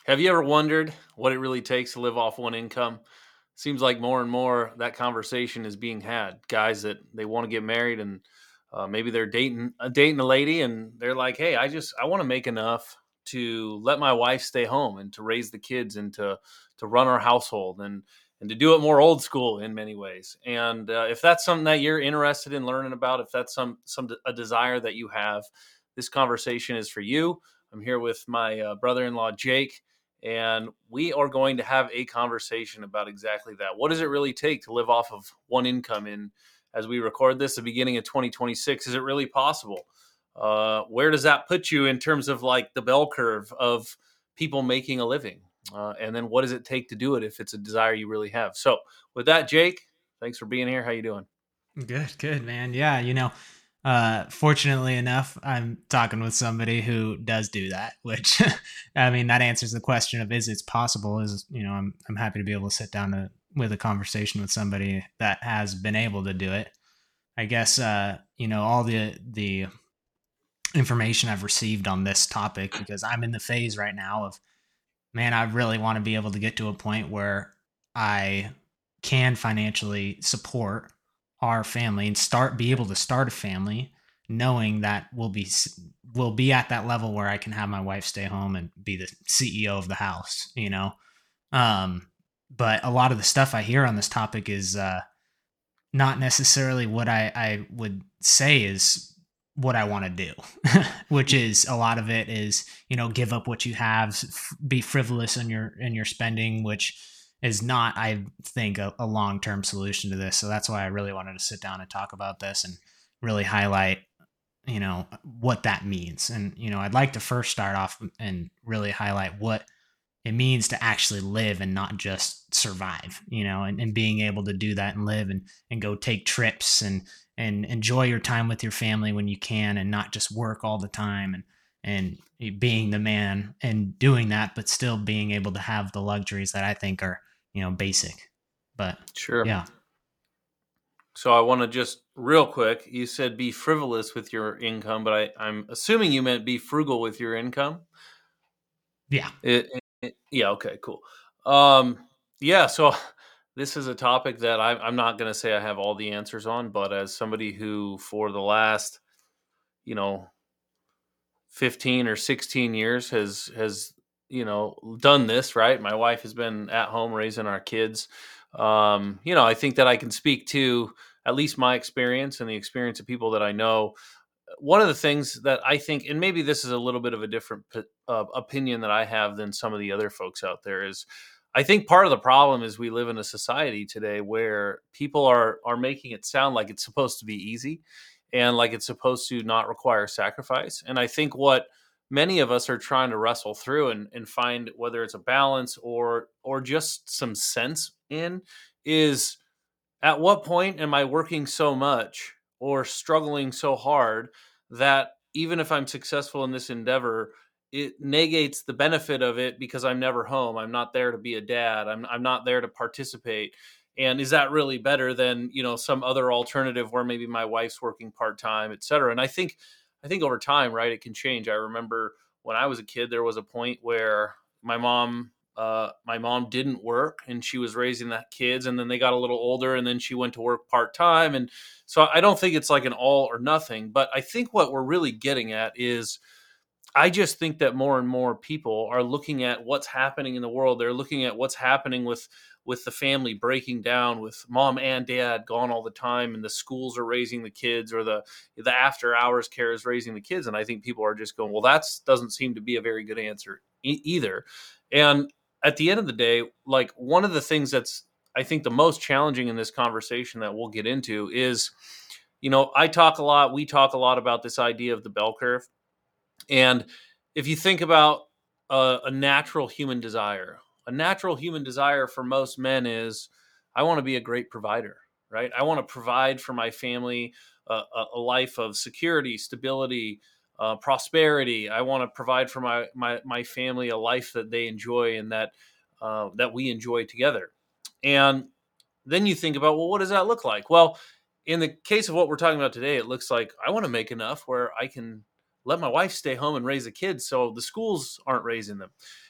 Have you ever wondered what it really takes to live off one income? Seems like more and more that conversation is being had. Guys that they want to get married and maybe they're dating a lady and they're like, "Hey, I want to make enough to let my wife stay home and to raise the kids and to run our household and to do it more old school in many ways." And if that's something that you're interested in learning about, if that's some a desire that you have, this conversation is for you. I'm here with my brother-in-law Jake, and we are going to have a conversation about exactly that. What does it really take to live off of one income in, as we record this, the beginning of 2026? Is it really possible? Where does that put you in terms of like the bell curve of people making a living? And then what does it take to do it if it's a desire you really have? So with that, Jake, thanks for being here. How you doing? Good, man. Yeah, fortunately enough, I'm talking with somebody who does do that, which I mean, that answers the question of is it possible? I'm happy to be able to sit down with a conversation with somebody that has been able to do it. I guess all the information I've received on this topic because I'm in the phase right now of man, I really want to be able to get to a point where I can financially support our family and be able to start a family knowing that we'll be at that level where I can have my wife stay home and be the CEO of the house. Um but a lot of the stuff I hear on this topic is not necessarily what I would say is what I want to do, which is a lot of it is, give up what you have, be frivolous in your spending, which is not, I think, a long term solution to this. So that's why I really wanted to sit down and talk about this and really highlight, what that means. And, I'd like to first start off and really highlight what it means to actually live and not just survive, and being able to do that and live and go take trips and enjoy your time with your family when you can and not just work all the time and being the man and doing that, but still being able to have the luxuries that I think are, basic. But Sure. yeah, So I want to just real quick. You said be frivolous with your income, but I'm assuming you meant be frugal with your income. yeah, Yeah. Okay. Cool. Um, yeah. So this is a topic that I'm not going to say I have all the answers on, but as somebody who, for the last, you know, 15 or 16 years has done this, right? My wife has been at home raising our kids. I think that I can speak to at least my experience and the experience of people that I know. One of the things that I think, and maybe this is a little bit of a different opinion that I have than some of the other folks out there, is I think part of the problem is we live in a society today where people are making it sound like it's supposed to be easy and like it's supposed to not require sacrifice. And I think what many of us are trying to wrestle through and find, whether it's a balance or just some sense in, is at what point am I working so much or struggling so hard that even if I'm successful in this endeavor, it negates the benefit of it because I'm never home. I'm not there to be a dad. I'm not there to participate. And is that really better than, some other alternative where maybe my wife's working part-time, et cetera? And I think over time, right, it can change. I remember when I was a kid, there was a point where my mom didn't work and she was raising the kids, and then they got a little older and then she went to work part-time. And so I don't think it's like an all or nothing, but I think what we're really getting at is I just think that more and more people are looking at what's happening in the world. They're looking at what's happening with the family breaking down, with mom and dad gone all the time, and the schools are raising the kids, or the after hours care is raising the kids. And I think people are just going, well, that doesn't seem to be a very good answer either. And at the end of the day, like, one of the things that's, I think, the most challenging in this conversation that we'll get into is, we talk a lot about this idea of the bell curve. And if you think about a natural human desire for most men is, I want to be a great provider, right? I want to provide for my family a life of security, stability, prosperity. I want to provide for my family a life that they enjoy and that we enjoy together. And then you think about, well, what does that look like? Well, in the case of what we're talking about today, it looks like I want to make enough where I can let my wife stay home and raise the kids so the schools aren't raising them.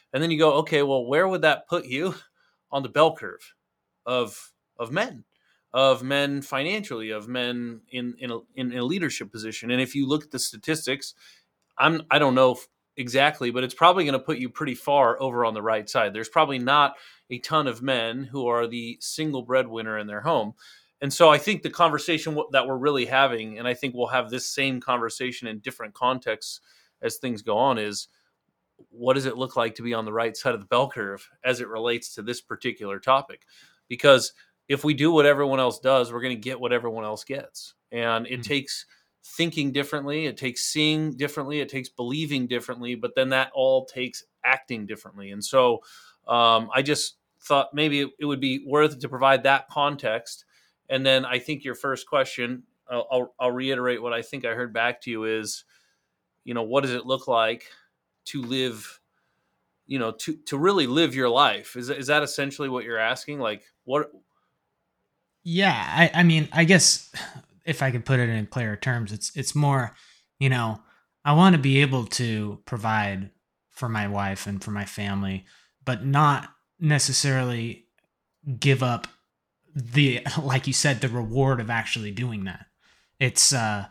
And then you go, okay, well, where would that put you on the bell curve of men, of men financially, of men in a leadership position? And if you look at the statistics, I don't know exactly, but it's probably going to put you pretty far over on the right side. There's probably not a ton of men who are the single breadwinner in their home. And so I think the conversation that we're really having, and I think we'll have this same conversation in different contexts as things go on, is what does it look like to be on the right side of the bell curve as it relates to this particular topic? Because if we do what everyone else does, we're going to get what everyone else gets. And it takes thinking differently, it takes seeing differently, it takes believing differently, but then that all takes acting differently. And so I just thought maybe it would be worth it to provide that context. And then I think your first question, I'll reiterate what I think I heard back to you is, what does it look like to live, to really live your life? Is that essentially what you're asking? Like what? Yeah, I mean, I guess if I could put it in clearer terms, it's more, you know, I want to be able to provide for my wife and for my family, but not necessarily give up the like you said, the reward of actually doing that. It's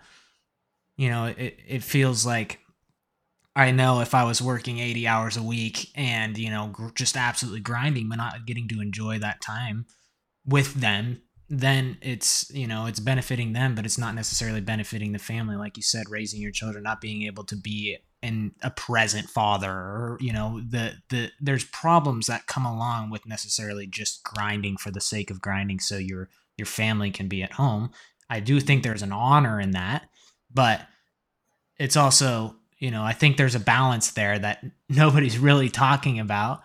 it feels like I know if I was working 80 hours a week and, just absolutely grinding, but not getting to enjoy that time with them, then it's benefiting them, but it's not necessarily benefiting the family. Like you said, raising your children, not being able to be a present father, or, there's problems that come along with necessarily just grinding for the sake of grinding so your family can be at home. I do think there's an honor in that, but it's also, I think there's a balance there that nobody's really talking about.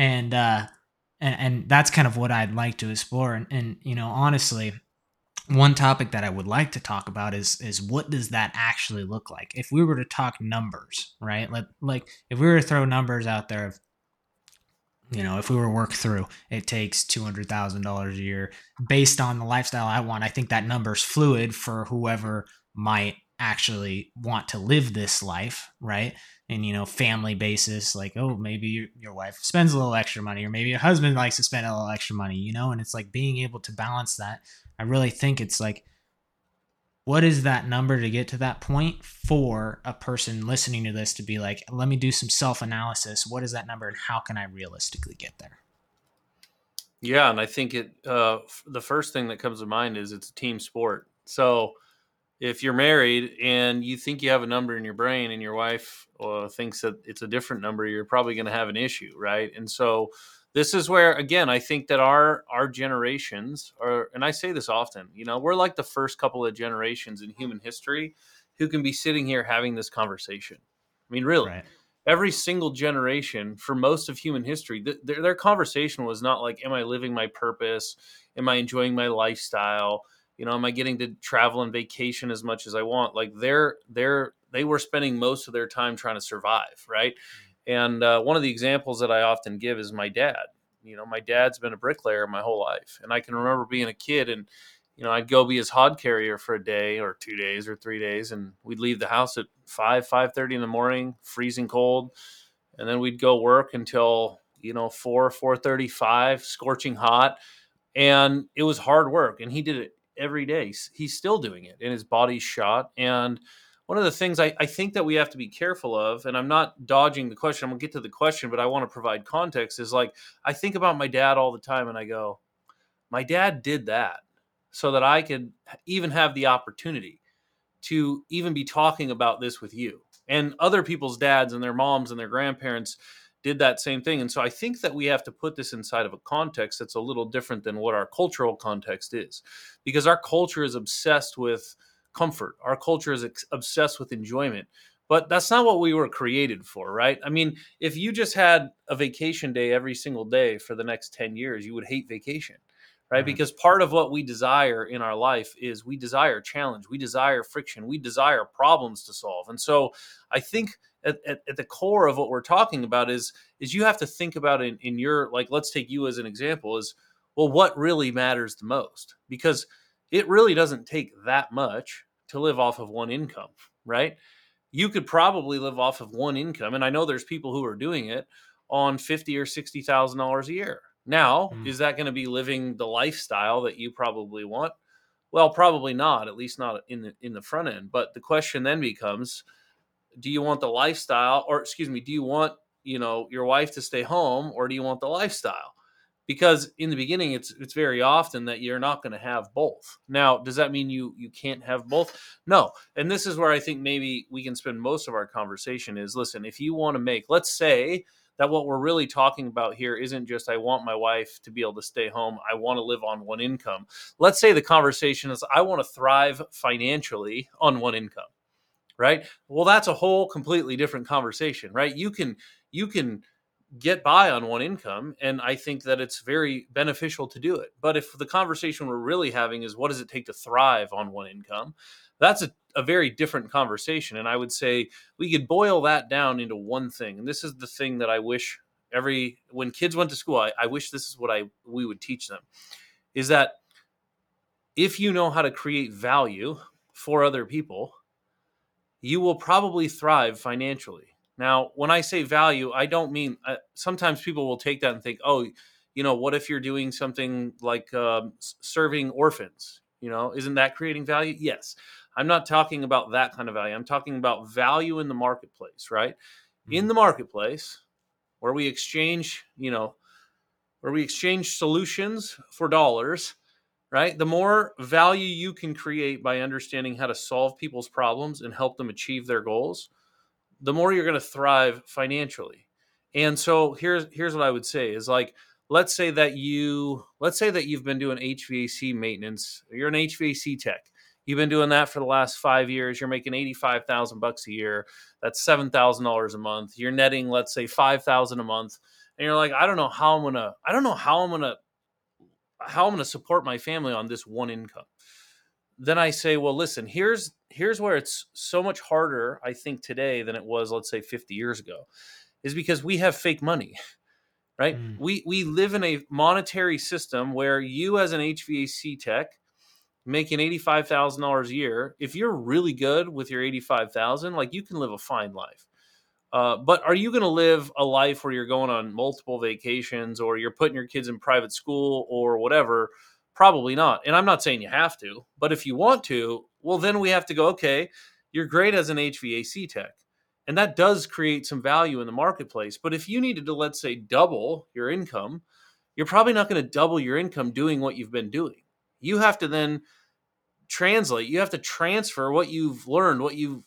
And that's kind of what I'd like to explore. And honestly, one topic that I would like to talk about is what does that actually look like? If we were to talk numbers, right? Like if we were to throw numbers out there of, if we were to work through, it takes $200,000 a year based on the lifestyle I want. I think that number's fluid for whoever might actually want to live this life, right? And family basis, like, oh, maybe your wife spends a little extra money, or maybe your husband likes to spend a little extra money, and it's like being able to balance that. I really think it's like, what is that number to get to that point for a person listening to this to be like, let me do some self-analysis. What is that number and how can I realistically get there? Yeah, and I think the first thing that comes to mind is it's a team sport. So if you're married and you think you have a number in your brain and your wife thinks that it's a different number, you're probably going to have an issue, right? And so this is where, again, I think that our generations are, and I say this often, we're like the first couple of generations in human history who can be sitting here having this conversation. I mean, really, Right. every single generation for most of human history, their conversation was not like, am I living my purpose? Am I enjoying my lifestyle? Am I getting to travel and vacation as much as I want? Like they were spending most of their time trying to survive, right? And one of the examples that I often give is my dad. My dad's been a bricklayer my whole life, and I can remember being a kid, and I'd go be his hod carrier for a day or 2 days or 3 days, and we'd leave the house at 5:30 in the morning, freezing cold, and then we'd go work until 4:35, scorching hot, and it was hard work, and he did it every day. He's still doing it, and his body's shot. And one of the things I think that we have to be careful of, and I'm not dodging the question, I'm gonna get to the question, but I want to provide context, is like, I think about my dad all the time and I go, my dad did that so that I could even have the opportunity to even be talking about this with you. And other people's dads and their moms and their grandparents did that same thing. And so I think that we have to put this inside of a context that's a little different than what our cultural context is, because our culture is obsessed with comfort. Our culture is obsessed with enjoyment. But that's not what we were created for, right? I mean, if you just had a vacation day every single day for the next 10 years, you would hate vacation, right? Right. Because part of what we desire in our life is we desire challenge, we desire friction, we desire problems to solve. And so I think at the core of what we're talking about is you have to think about it in your, like, let's take you as an example, is, well, what really matters the most? Because it really doesn't take that much to live off of one income, right? You could probably live off of one income, and I know there's people who are doing it on $50,000 or $60,000 a year. Now, Mm. is that going to be living the lifestyle that you probably want? Well, probably not, at least not in the front end. But the question then becomes, do you want the lifestyle, or excuse me, do you want, your wife to stay home, or do you want the lifestyle? Because in the beginning, it's very often that you're not going to have both. Now, does that mean you can't have both? No. And this is where I think maybe we can spend most of our conversation is, listen, if you want to make, let's say that what we're really talking about here isn't just I want my wife to be able to stay home, I want to live on one income. Let's say the conversation is I want to thrive financially on one income, right? Well, that's a whole completely different conversation, right? You can get by on one income, and I think that it's very beneficial to do it. But if the conversation we're really having is what does it take to thrive on one income, that's a very different conversation. And I would say we could boil that down into one thing. And this is the thing that I wish when kids went to school, I wish this is what we would teach them, is that if you know how to create value for other people, you will probably thrive financially. Now, when I say value, I don't mean sometimes people will take that and think, oh, what if you're doing something like serving orphans? Isn't that creating value? Yes. I'm not talking about that kind of value. I'm talking about value in the marketplace, right? In the marketplace where we exchange, solutions for dollars, right? The more value you can create by understanding how to solve people's problems and help them achieve their goals, the more you're going to thrive financially. And so here's what I would say is, like, let's say that you've been doing HVAC maintenance. You're an HVAC tech. You've been doing that for the last 5 years. You're making $85,000 a year. That's $7,000 a month. You're netting, let's say, $5,000 a month. And you're like, I don't know how I'm going to support my family on this one income. Then I say, well, listen, here's where it's so much harder, I think, today than it was, let's say, 50 years ago, is because we have fake money, right? Mm. We live in a monetary system where you, as an HVAC tech making $85,000 a year, if you're really good with your 85,000, like, you can live a fine life. But are you going to live a life where you're going on multiple vacations, or you're putting your kids in private school or whatever? Probably not. And I'm not saying you have to, but if you want to, well, then we have to go, okay, you're great as an HVAC tech. And that does create some value in the marketplace. But if you needed to, let's say, double your income, you're probably not going to double your income doing what you've been doing. You have to then you have to transfer what you've learned, what you've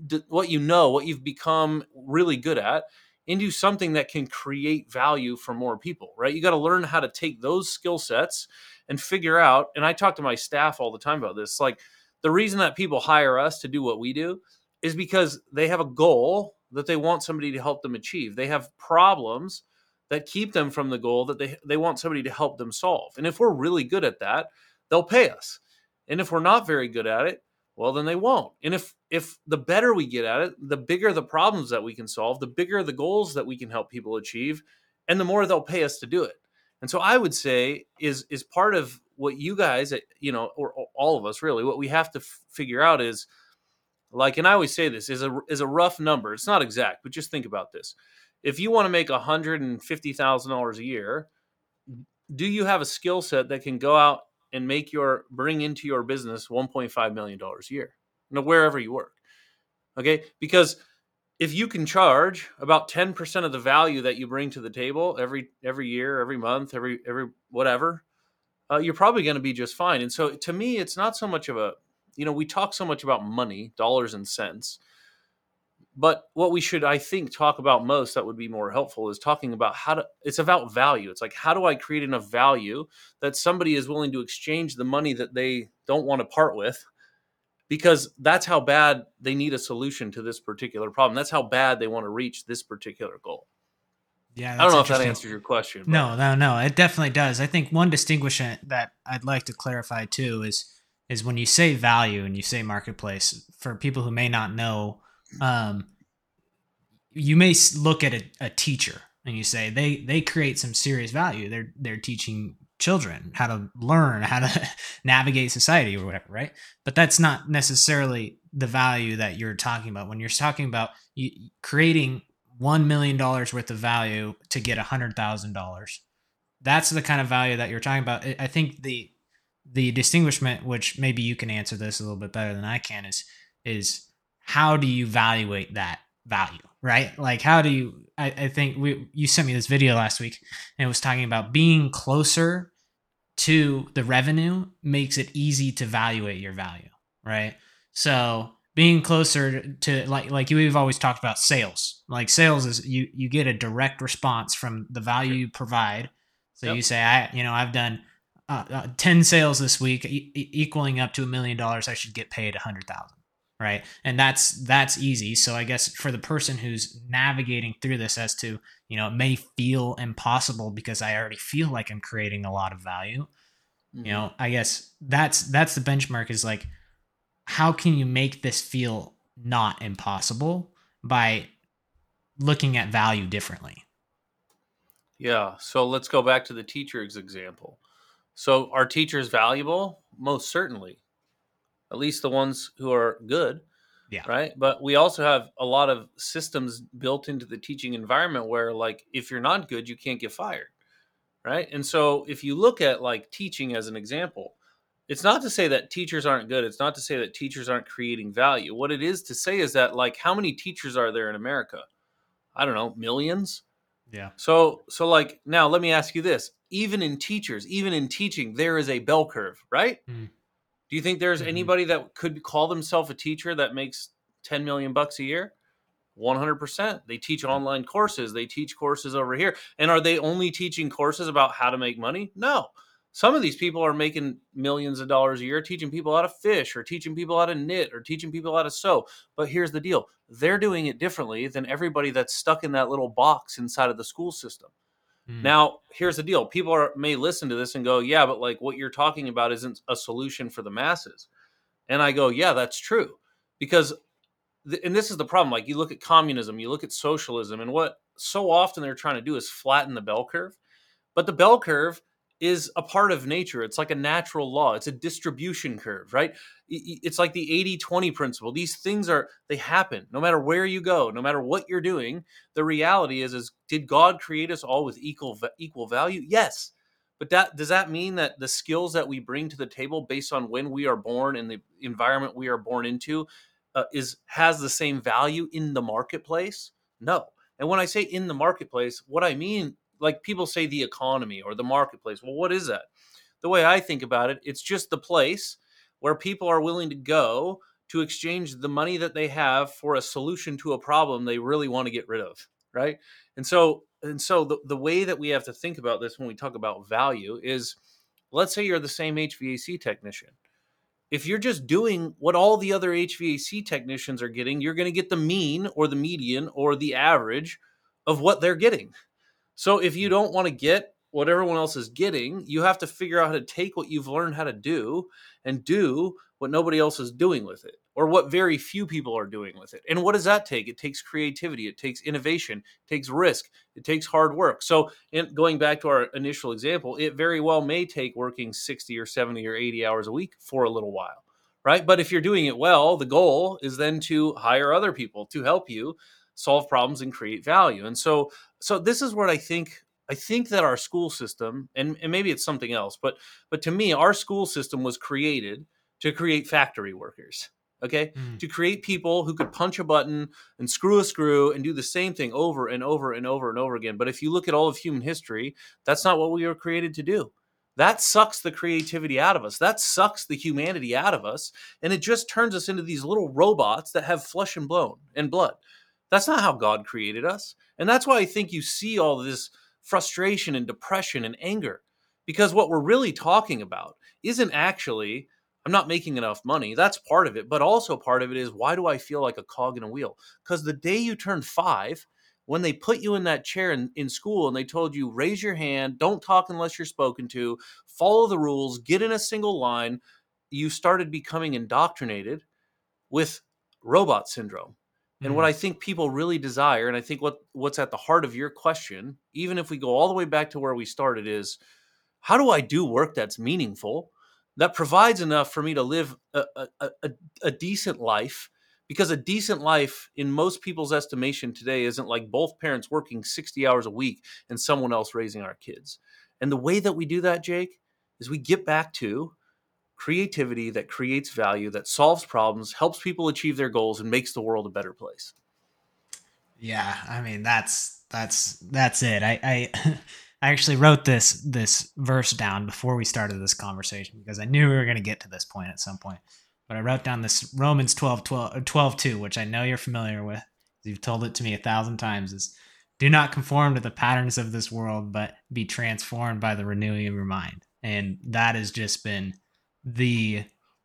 become really good at, into something that can create value for more people, right? You got to learn how to take those skill sets and figure out, and I talk to my staff all the time about this, like, the reason that people hire us to do what we do is because they have a goal that they want somebody to help them achieve. They have problems that keep them from the goal that they want somebody to help them solve. And if we're really good at that, they'll pay us. And if we're not very good at it, well, then they won't. And if the better we get at it, the bigger the problems that we can solve, the bigger the goals that we can help people achieve, and the more they'll pay us to do it. And so I would say is part of what you guys, or all of us really, what we have to figure out is, like, and I always say this is a rough number. It's not exact, but just think about this. If you want to make $150,000 a year, do you have a skill set that can go out and bring into your business $1.5 million a year, wherever you work? Okay. Because if you can charge about 10% of the value that you bring to the table every year, every month, every whatever, you're probably going to be just fine. And so to me, it's not so much of we talk so much about money, dollars and cents, but what we should, I think, talk about most that would be more helpful is talking about it's about value. It's like, how do I create enough value that somebody is willing to exchange the money that they don't want to part with, because that's how bad they need a solution to this particular problem. That's how bad they want to reach this particular goal. Yeah, I don't know if that answers your question. No, it definitely does. I think one distinguishing that I'd like to clarify too is when you say value and you say marketplace, for people who may not know, you may look at a teacher and you say they create some serious value. They're teaching children how to learn, how to navigate society or whatever, right? But that's not necessarily the value that you're talking about when you're talking about creating $1 million worth of value to get $100,000. That's the kind of value that you're talking about. I think the distinguishment, which maybe you can answer this a little bit better than I can, is how do you evaluate that value, right? Like how do you? I think you sent me this video last week, and it was talking about being closer to the revenue makes it easy to evaluate your value, right? So being closer to like we've always talked about sales. Like sales is you get a direct response from the value you provide. So Yep. you say I've done 10 sales this week equaling up to $1 million. I should get paid 100,000, right? And that's easy. So I guess for the person who's navigating through this as to it may feel impossible because I already feel like I'm creating a lot of value. Mm-hmm. I guess that's the benchmark, is like, how can you make this feel not impossible by looking at value differently? Yeah. So let's go back to the teacher's example. So are teachers valuable? Most certainly, at least the ones who are good, Yeah. right? But we also have a lot of systems built into the teaching environment where, like, if you're not good, you can't get fired, right? And so if you look at like teaching as an example, it's not to say that teachers aren't good. It's not to say that teachers aren't creating value. What it is to say is that, like, how many teachers are there in America? I don't know, millions. Yeah. So like, now let me ask you this. Even in teachers, even in teaching, there is a bell curve, right? Do you think there's Mm-hmm. anybody that could call themselves a teacher that makes 10 million bucks a year? 100%. They teach online courses. They teach courses over here. And are they only teaching courses about how to make money? No. Some of these people are making millions of dollars a year teaching people how to fish, or teaching people how to knit, or teaching people how to sew. But here's the deal. They're doing it differently than everybody that's stuck in that little box inside of the school system. Mm. Now, here's the deal. People may listen to this and go, yeah, but like what you're talking about isn't a solution for the masses. And I go, yeah, that's true. Because, and this is the problem. Like, you look at communism, you look at socialism, and what so often they're trying to do is flatten the bell curve. But the bell curve is a part of nature. It's like a natural law. It's a distribution curve, right? It's like the 80-20 principle. These things they happen no matter where you go, no matter what you're doing. The reality is did God create us all with equal value? Yes. But does that mean that the skills that we bring to the table based on when we are born and the environment we are born into has the same value in the marketplace? No. And when I say in the marketplace, what I mean, like, people say the economy or the marketplace. Well, what is that? The way I think about it, it's just the place where people are willing to go to exchange the money that they have for a solution to a problem they really want to get rid of, right? And so the way that we have to think about this when we talk about value is, let's say you're the same HVAC technician. If you're just doing what all the other HVAC technicians are getting, you're going to get the mean or the median or the average of what they're getting. So if you don't want to get what everyone else is getting, you have to figure out how to take what you've learned how to do and do what nobody else is doing with it, or what very few people are doing with it. And what does that take? It takes creativity, it takes innovation, it takes risk, it takes hard work. So going back to our initial example, it very well may take working 60 or 70 or 80 hours a week for a little while, right? But if you're doing it well, the goal is then to hire other people to help you solve problems and create value. And so this is what I think that our school system, and maybe it's something else, but to me, our school system was created to create factory workers. Okay. Mm. To create people who could punch a button and screw a screw and do the same thing over and over and over and over again. But if you look at all of human history, that's not what we were created to do. That sucks the creativity out of us. That sucks the humanity out of us. And it just turns us into these little robots that have flesh and bone and blood. That's not how God created us. And that's why I think you see all this frustration and depression and anger, because what we're really talking about isn't actually, I'm not making enough money. That's part of it. But also part of it is, why do I feel like a cog in a wheel? Because the day you turn 5, when they put you in that chair in school and they told you, raise your hand, don't talk unless you're spoken to, follow the rules, get in a single line, you started becoming indoctrinated with robot syndrome. And what Mm. I think people really desire, and I think what's at the heart of your question, even if we go all the way back to where we started, is, how do I do work that's meaningful, that provides enough for me to live a decent life, because a decent life in most people's estimation today isn't like both parents working 60 hours a week and someone else raising our kids. And the way that we do that, Jake, is we get back to creativity that creates value, that solves problems, helps people achieve their goals, and makes the world a better place. Yeah, I mean that's it. I I actually wrote this verse down before we started this conversation because I knew we were going to get to this point at some point. But I wrote down this Romans 12:2, which I know you're familiar with. You've told it to me 1,000 times. Is do not conform to the patterns of this world, but be transformed by the renewing of your mind. And that has just been the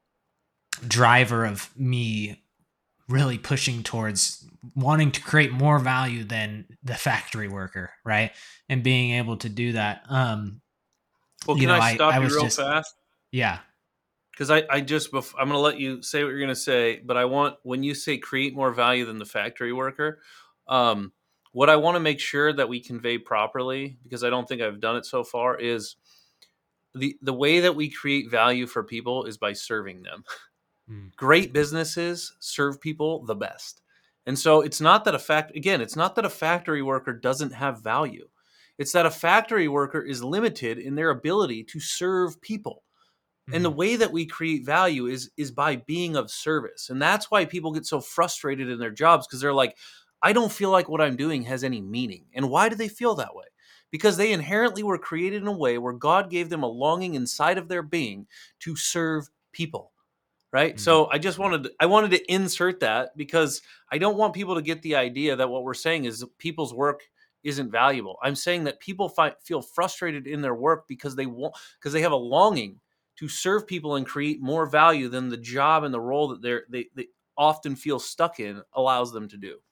driver of me really pushing towards wanting to create more value than the factory worker, right? And being able to do that. Well, can I stop you real fast? Yeah. Because I just, I'm going to let you say what you're going to say, but I want, when you say create more value than the factory worker, what I want to make sure that we convey properly, because I don't think I've done it so far, is the way that we create value for people is by serving them. Great businesses serve people the best. And so it's not that it's not that a factory worker doesn't have value. It's that a factory worker is limited in their ability to serve people. And the way that we create value is by being of service. And that's why people get so frustrated in their jobs, because they're like, I don't feel like what I'm doing has any meaning. And why do they feel that way? Because they inherently were created in a way where God gave them a longing inside of their being to serve people. Right. So I wanted to insert that because I don't want people to get the idea that what we're saying is people's work isn't valuable. I'm saying that people feel frustrated in their work because they have a longing to serve people and create more value than the job and the role that they often feel stuck in allows them to do.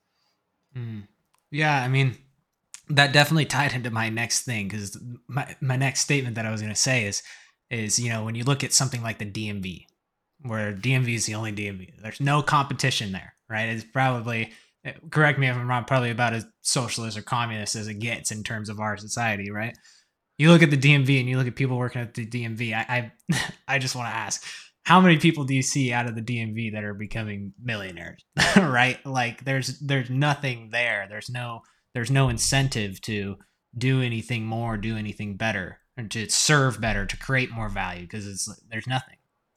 Yeah, I mean, that definitely tied into my next thing, because my next statement that I was going to say is when you look at something like the DMV, where DMV is the only DMV, there's no competition there, right? It's probably, correct me if I'm wrong, probably about as socialist or communist as it gets in terms of our society, right? You look at the DMV and you look at people working at the DMV. I just want to ask, how many people do you see out of the DMV that are becoming millionaires? Right? Like there's nothing there. There's no incentive to do anything more, do anything better, and to serve better, to create more value, because there's nothing.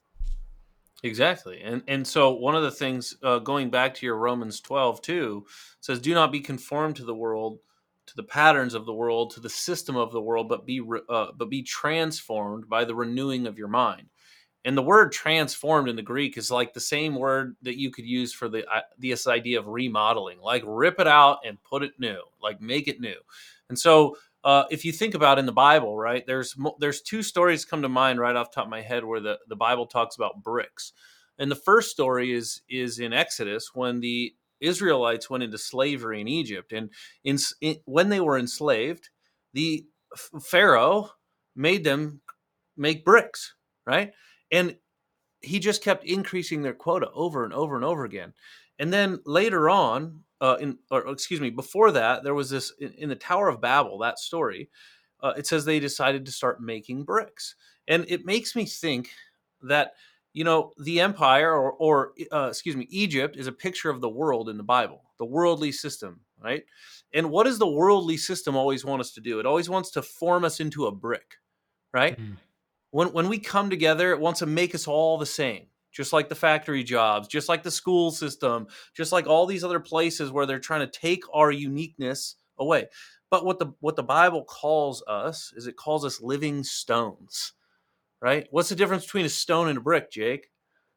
Exactly. And so one of the things, going back to your Romans 12 too, says, do not be conformed to the world, to the patterns of the world, to the system of the world, but be transformed by the renewing of your mind. And the word transformed in the Greek is like the same word that you could use for this idea of remodeling, like rip it out and put it new, like make it new. And so if you think about in the Bible, right, there's two stories come to mind right off the top of my head where the Bible talks about bricks. And the first story is in Exodus, when the Israelites went into slavery in Egypt. And when they were enslaved, the Pharaoh made them make bricks, right? And he just kept increasing their quota over and over and over again. And then later on, before that, there was this in the Tower of Babel, that story. It says they decided to start making bricks. And it makes me think that, the empire or Egypt is a picture of the world in the Bible, the worldly system, right? And what does the worldly system always want us to do? It always wants to form us into a brick, right? When we come together, it wants to make us all the same, just like the factory jobs, just like the school system, just like all these other places where they're trying to take our uniqueness away. But what the Bible calls us is, it calls us living stones, right? What's the difference between a stone and a brick, Jake?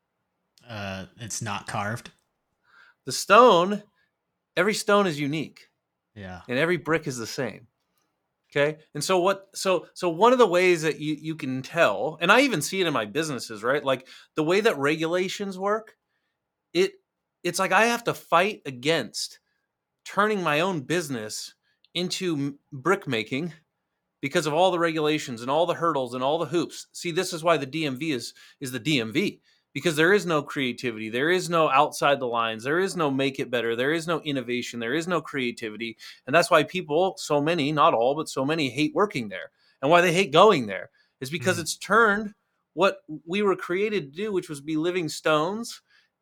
It's not carved. The stone, every stone is unique. Yeah. And every brick is the same. Okay. And so one of the ways that you can tell, and I even see it in my businesses, right? Like the way that regulations work, it's like I have to fight against turning my own business into brick making because of all the regulations and all the hurdles and all the hoops. See, this is why the DMV is the DMV, because there is no creativity. There is no outside the lines. There is no make it better. There is no innovation. There is no creativity. And that's why people, so many, not all, but so many, hate working there. And why they hate going there is because it's turned what we were created to do, which was be living stones,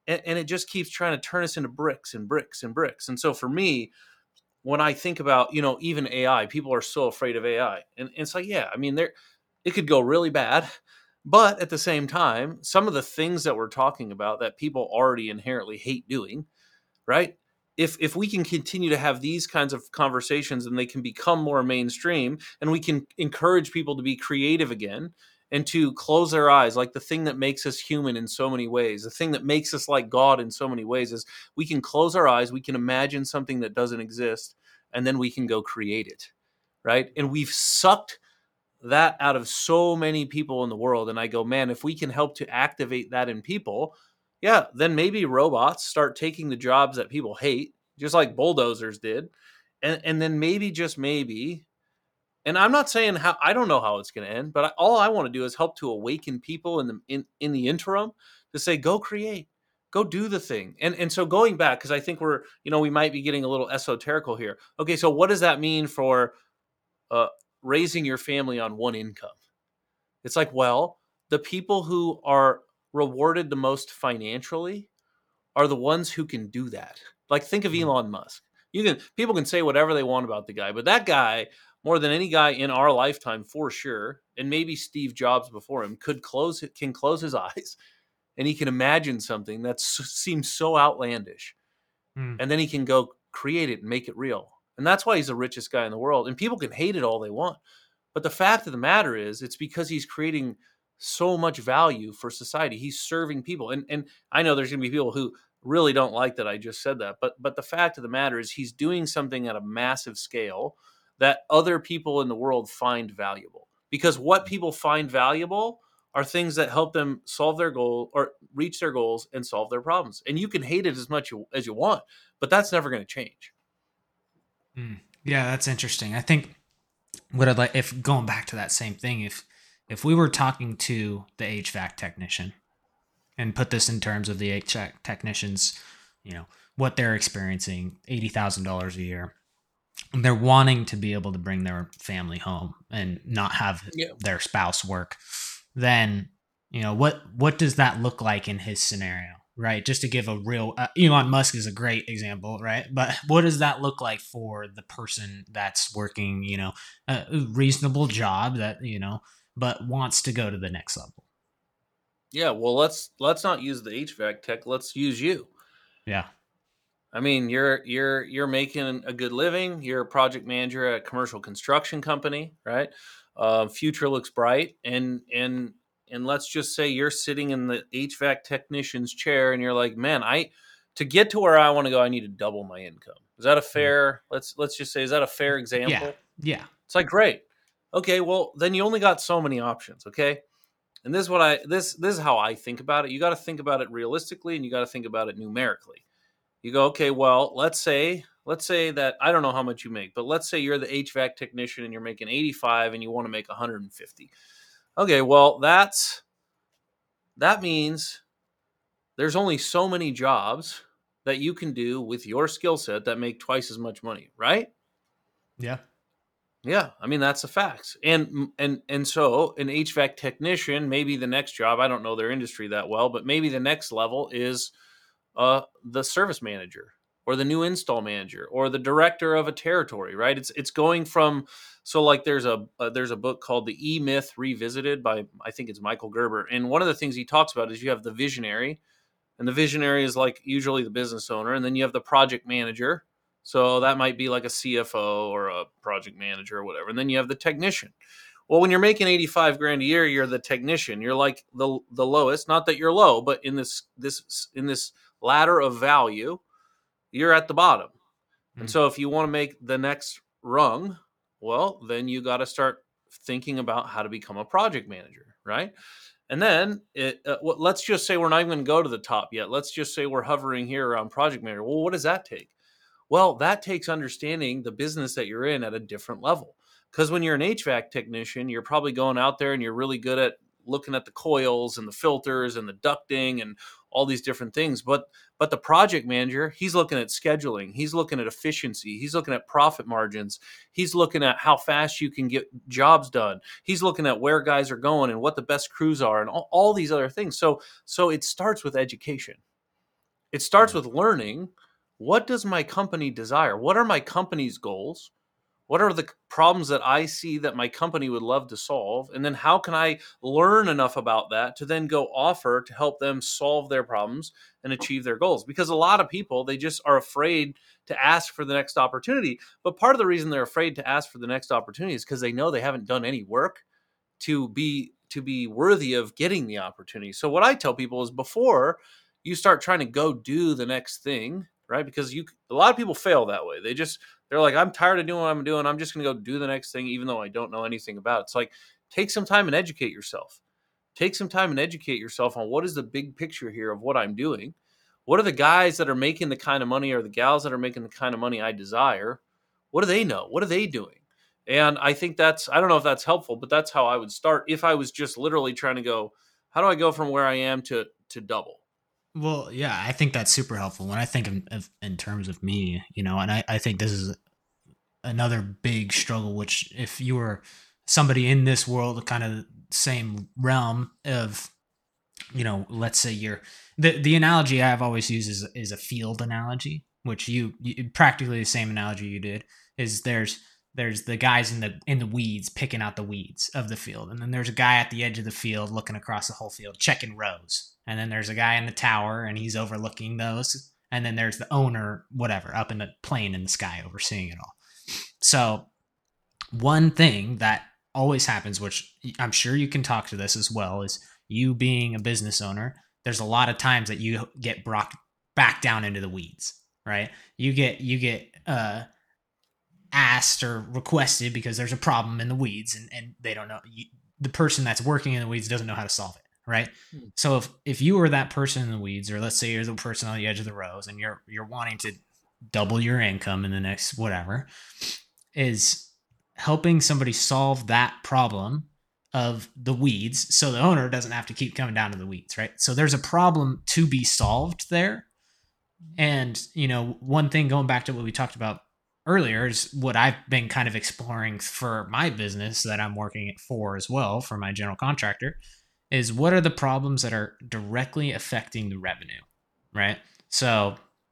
and it just keeps trying to turn us into bricks and bricks and bricks. And so for me, when I think about, even AI, people are so afraid of AI. And it's like, yeah, I mean, it could go really bad. But at the same time, some of the things that we're talking about that people already inherently hate doing, right? If we can continue to have these kinds of conversations and they can become more mainstream, and we can encourage people to be creative again and to close their eyes, like the thing that makes us human in so many ways, the thing that makes us like God in so many ways is we can close our eyes, we can imagine something that doesn't exist, and then we can go create it, right? And we've sucked that out of so many people in the world. And I go, man, if we can help to activate that in people, yeah, then maybe robots start taking the jobs that people hate, just like bulldozers did. And then maybe, just maybe, and I'm not saying how, I don't know how it's going to end, but all I want to do is help to awaken people in the interim to say, go create, go do the thing. And so going back, because I think we might be getting a little esoterical here. Okay, so what does that mean for uh, raising your family on one income? It's like, well, the people who are rewarded the most financially are the ones who can do that. Like, think of Mm. Elon Musk. People can say whatever they want about the guy, but that guy, more than any guy in our lifetime, for sure, and maybe Steve Jobs before him, can close his eyes, and he can imagine something that seems so outlandish, Mm. and then he can go create it and make it real. And that's why he's the richest guy in the world. And people can hate it all they want, but the fact of the matter is, it's because he's creating so much value for society. He's serving people. And I know there's going to be people who really don't like that I just said that, but the fact of the matter is he's doing something at a massive scale that other people in the world find valuable. Because what people find valuable are things that help them solve their goal or reach their goals and solve their problems. And you can hate it as much as you want, but that's never going to change. Mm. Yeah, that's interesting. I think what I'd like, if going back to that same thing, if we were talking to the HVAC technician and put this in terms of the HVAC technicians, what they're experiencing, $80,000 a year, and they're wanting to be able to bring their family home and not have Yeah. their spouse work, then what does that look like in his scenario, right? Just to give a real Elon Musk is a great example, right? But what does that look like for the person that's working, a reasonable job that but wants to go to the next level? Yeah, well, let's not use the HVAC tech. Let's use you. Yeah. I mean, you're making a good living. You're a project manager at a commercial construction company, right? Future looks bright, and let's just say you're sitting in the HVAC technician's chair, and you're like, man, to get to where I want to go, I need to double my income. Is that a Mm. fair? Let's just say, is that a fair Yeah. example? Yeah. It's like, great. Okay, well, then you only got so many options. Okay, and this is how I think about it. You got to think about it realistically, and you got to think about it numerically. You go, okay, well, let's say that I don't know how much you make, but let's say you're the HVAC technician and you're making 85 and you want to make 150. Okay, well, that means there's only so many jobs that you can do with your skill set that make twice as much money, right? Yeah. Yeah, I mean that's a fact. And so an HVAC technician, maybe the next job, I don't know their industry that well, but maybe the next level is the service manager or the new install manager or the director of a territory, right? It's going from, so like there's a book called The E Myth Revisited by, I think it's Michael Gerber, and one of the things he talks about is you have the visionary, and the visionary is like usually the business owner, and then you have the project manager. So that might be like a CFO or a project manager or whatever. And then you have the technician. Well, when you're making 85 grand a year, you're the technician. You're like the lowest, not that you're low, but in this ladder of value, you're at the bottom. And Mm. so if you want to make the next rung, well, then you got to start thinking about how to become a project manager, right? And then let's just say we're not even going to go to the top yet. Let's just say we're hovering here around project manager. Well, what does that take? Well, that takes understanding the business that you're in at a different level. Because when you're an HVAC technician, you're probably going out there and you're really good at looking at the coils and the filters and the ducting and all these different things. But the project manager, he's looking at scheduling, he's looking at efficiency, he's looking at profit margins, he's looking at how fast you can get jobs done, he's looking at where guys are going and what the best crews are and all these other things. So it starts with education. It starts with learning, what does my company desire? What are my company's goals? What are the problems that I see that my company would love to solve? And then how can I learn enough about that to then go offer to help them solve their problems and achieve their goals? Because a lot of people, they just are afraid to ask for the next opportunity. But part of the reason they're afraid to ask for the next opportunity is because they know they haven't done any work to be worthy of getting the opportunity. So what I tell people is, before you start trying to go do the next thing, right? Because a lot of people fail that way. They're like, I'm tired of doing what I'm doing. I'm just going to go do the next thing, even though I don't know anything about it. It's like, take some time and educate yourself. Take some time and educate yourself on what is the big picture here of what I'm doing. What are the guys that are making the kind of money, or the gals that are making the kind of money I desire? What do they know? What are they doing? And I think I don't know if that's helpful, but that's how I would start if I was just literally trying to go, how do I go from where I am to double? Well, yeah, I think that's super helpful. When I think of in terms of me, and I think this is another big struggle, which if you were somebody in this world, kind of same realm of, let's say you're the analogy I've always used is a field analogy, which you practically the same analogy you did is there's the guys in the weeds picking out the weeds of the field, and then there's a guy at the edge of the field looking across the whole field checking rows, and then there's a guy in the tower and he's overlooking those, and then there's the owner, whatever, up in the plane in the sky overseeing it all. So one thing that always happens, which I'm sure you can talk to this as well, is you being a business owner. There's a lot of times that you get brought back down into the weeds, right? You get asked or requested because there's a problem in the weeds, and they don't know. The person that's working in the weeds doesn't know how to solve it, right? So if you were that person in the weeds, or let's say you're the person on the edge of the rows, and you're wanting to double your income in the next whatever, is helping somebody solve that problem of the weeds, so the owner doesn't have to keep coming down to the weeds, right? So there's a problem to be solved there. And one thing, going back to what we talked about earlier, is what I've been kind of exploring for my business that I'm working for as well, for my general contractor, is what are the problems that are directly affecting the revenue, right? So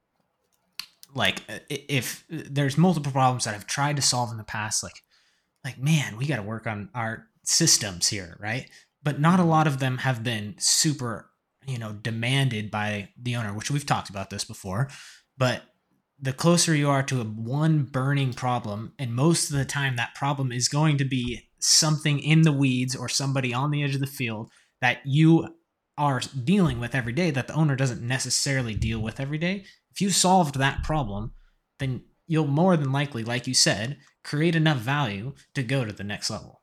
like, if there's multiple problems that I've tried to solve in the past, like man, we got to work on our systems here, right? But not a lot of them have been super, demanded by the owner, which we've talked about this before. But the closer you are to a one burning problem, and most of the time that problem is going to be something in the weeds or somebody on the edge of the field that you are dealing with every day that the owner doesn't necessarily deal with every day. If you solved that problem, then you'll more than likely, like you said, create enough value to go to the next level.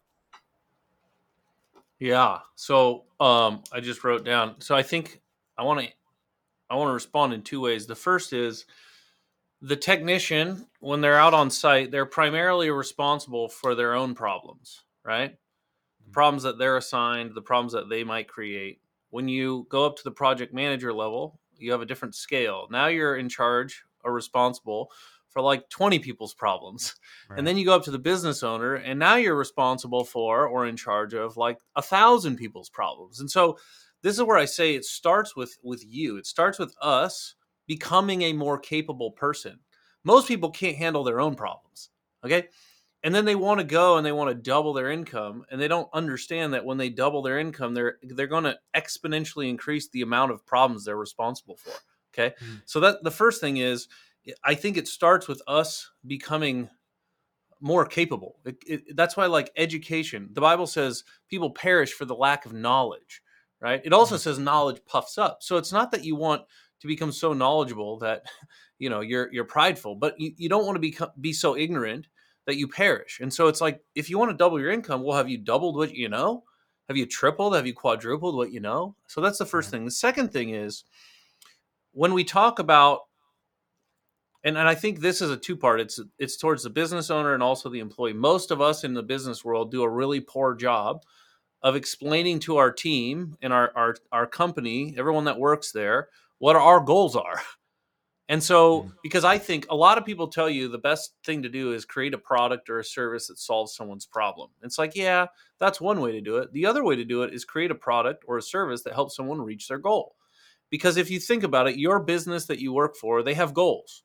Yeah. So I just wrote down. So I think I want to respond in two ways. The first is, the technician, when they're out on site, they're primarily responsible for their own problems, right? The problems that they're assigned, the problems that they might create. When you go up to the project manager level, you have a different scale. Now you're in charge or responsible for like 20 people's problems. Right. And then you go up to the business owner, and now you're responsible for or in charge of like 1,000 people's problems. And so this is where I say it starts with you. It starts with us becoming a more capable person. Most people can't handle their own problems. Okay. And then they want to go and they want to double their income, and they don't understand that when they double their income, they're going to exponentially increase the amount of problems they're responsible for. Okay. So that the first thing is, I think it starts with us becoming more capable. That's why, like education, the Bible says people perish for the lack of knowledge, right? It also says knowledge puffs up. So it's not that you want to become so knowledgeable that you're prideful, but you don't want to be so ignorant that you perish. And so it's like, if you want to double your income, well, have you doubled what you know? Have you tripled? Have you quadrupled what you know? So that's the first thing. The second thing is, when we talk about, and I think this is a two-part, it's towards the business owner and also the employee. Most of us in the business world do a really poor job of explaining to our team and our company, everyone that works there, what our goals are. And so, because I think a lot of people tell you the best thing to do is create a product or a service that solves someone's problem. It's like, yeah, that's one way to do it. The other way to do it is create a product or a service that helps someone reach their goal. Because if you think about it, your business that you work for, they have goals.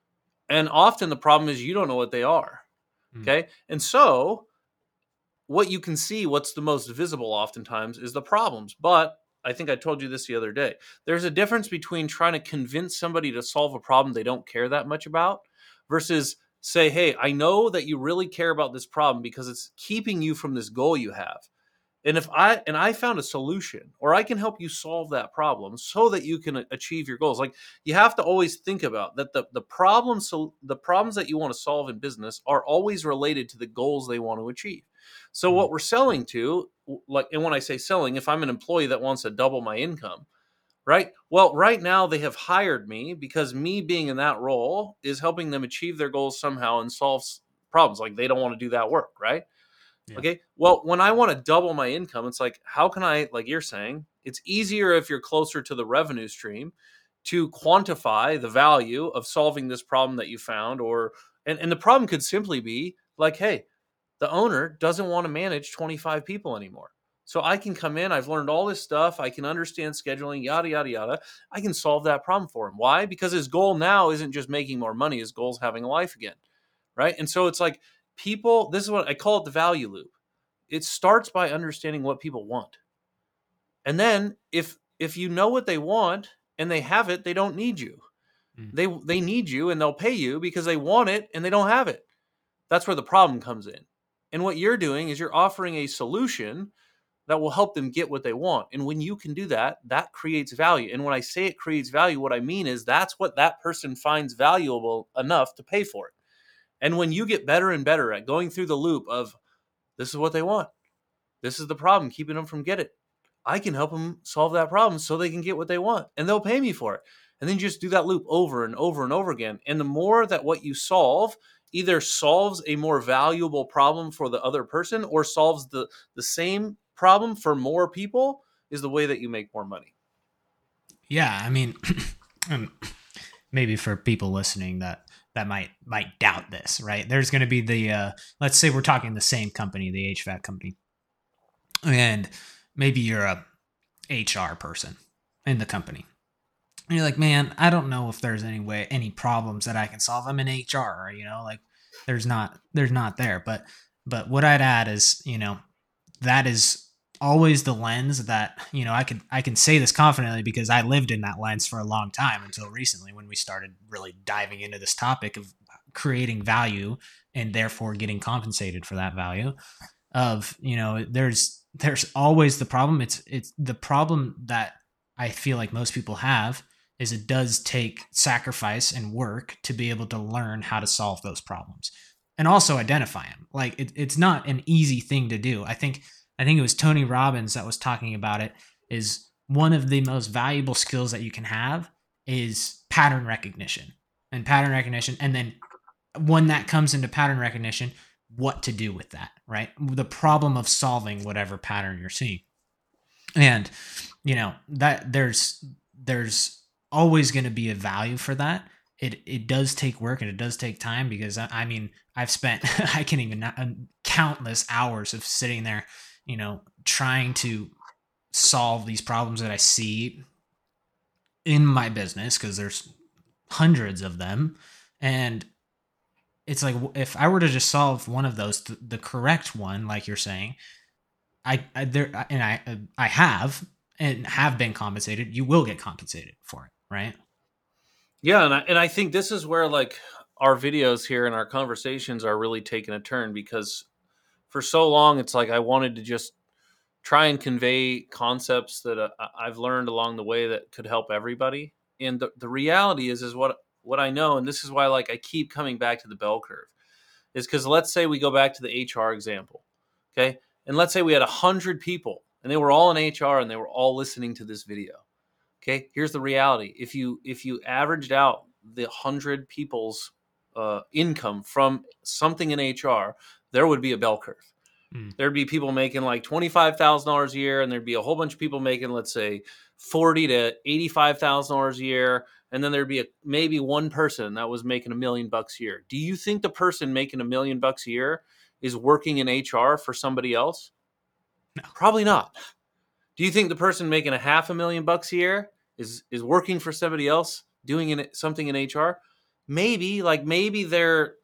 And often the problem is you don't know what they are. Okay. And so what you can see, what's the most visible oftentimes is the problems. But I think I told you this the other day. There's a difference between trying to convince somebody to solve a problem they don't care that much about versus say, hey, I know that you really care about this problem because it's keeping you from this goal you have. And if I found a solution, or I can help you solve that problem so that you can achieve your goals. Like, you have to always think about that the problems, so the problems that you want to solve in business are always related to the goals they want to achieve. So what we're selling to, like, and when I say selling, if I'm an employee that wants to double my income, right? Well, right now they have hired me because me being in that role is helping them achieve their goals somehow and solve problems. Like, they don't want to do that work, right? Yeah. Okay. Well, when I want to double my income, it's like, how can I, like you're saying, it's easier if you're closer to the revenue stream to quantify the value of solving this problem that you found. And the problem could simply be like, hey, the owner doesn't want to manage 25 people anymore. So I can come in, I've learned all this stuff, I can understand scheduling, yada, yada, yada. I can solve that problem for him. Why? Because his goal now isn't just making more money, his goal is having a life again. Right. And so it's like, people, this is what I call it, the value loop. It starts by understanding what people want. And then if you know what they want and they have it, they don't need you. They need you and they'll pay you because they want it and they don't have it. That's where the problem comes in. And what you're doing is you're offering a solution that will help them get what they want. And when you can do that, that creates value. And when I say it creates value, what I mean is that's what that person finds valuable enough to pay for it. And when you get better and better at going through the loop of, this is what they want, this is the problem keeping them from get it, I can help them solve that problem so they can get what they want, and they'll pay me for it. And then you just do that loop over and over and over again. And the more that what you solve either solves a more valuable problem for the other person or solves the same problem for more people, is the way that you make more money. Yeah, I mean, maybe for people listening that might doubt this, right? There's going to be the let's say we're talking the same company, the HVAC company, and maybe you're a HR person in the company. And you're like, man, I don't know if there's any problems that I can solve. I'm in HR, like there's not there. But what I'd add is, that is always the lens that, I can say this confidently because I lived in that lens for a long time until recently when we started really diving into this topic of creating value and therefore getting compensated for that value. Of, there's always the problem. It's the problem that I feel like most people have is it does take sacrifice and work to be able to learn how to solve those problems and also identify them. Like it's not an easy thing to do. I think it was Tony Robbins that was talking about it, is one of the most valuable skills that you can have is pattern recognition. And then when that comes into pattern recognition, what to do with that, right? The problem of solving whatever pattern you're seeing. And, that there's always going to be a value for that. It does take work and it does take time because I mean, I've spent, I can't even countless hours of sitting there, trying to solve these problems that I see in my business because there's hundreds of them. And it's like, if I were to just solve one of those, the correct one, like you're saying, I have been compensated. You will get compensated for it, right? Yeah, and I think this is where, like, our videos here and our conversations are really taking a turn, because for so long it's like I wanted to just try and convey concepts that I've learned along the way that could help everybody. And the reality is what I know, and this is why, like, I keep coming back to the bell curve, is because let's say we go back to the HR example, okay? And let's say we had 100 people and they were all in HR and they were all listening to this video. Okay, here's the reality. If you averaged out the 100 people's income from something in HR, there would be a bell curve. There'd be people making like $25,000 a year, and there'd be a whole bunch of people making, let's say, $40,000 to $85,000 a year, and then there'd be maybe one person that was making $1 million a year. Do you think the person making $1 million a year is working in HR for somebody else? No. Probably not. Do you think the person making $500,000 a year is working for somebody else doing something in HR. Maybe they're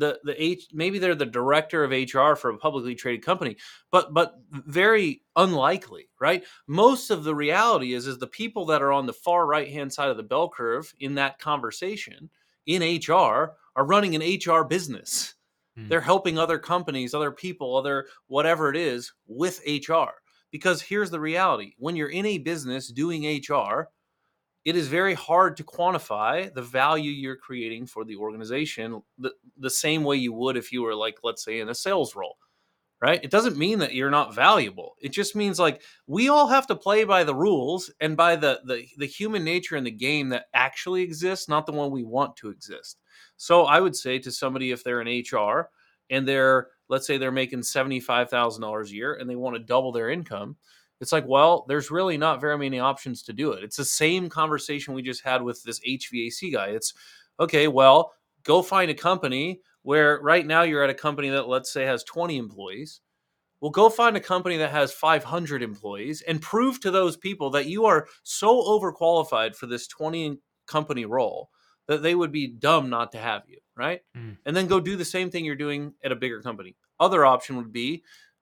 maybe they're the director of HR for a publicly traded company, but very unlikely, right? Most of the reality is the people that are on the far right hand side of the bell curve in that conversation in HR are running an HR business. Mm. They're helping other companies, other people, other whatever it is with HR. Because here's the reality: when you're in a business doing HR, it is very hard to quantify the value you're creating for the organization the same way you would if you were, like, let's say, in a sales role, right? It doesn't mean that you're not valuable. It just means, like, we all have to play by the rules and by the human nature in the game that actually exists, not the one we want to exist. So I would say to somebody, if they're in HR and let's say they're making $75,000 a year and they want to double their income, it's like, well, there's really not very many options to do it. It's the same conversation we just had with this HVAC guy. It's okay, well, go find a company where right now you're at a company that, let's say, has 20 employees. Well, go find a company that has 500 employees and prove to those people that you are so overqualified for this 20 company role that they would be dumb not to have you, right? Mm. And then go do the same thing you're doing at a bigger company. Other option would be,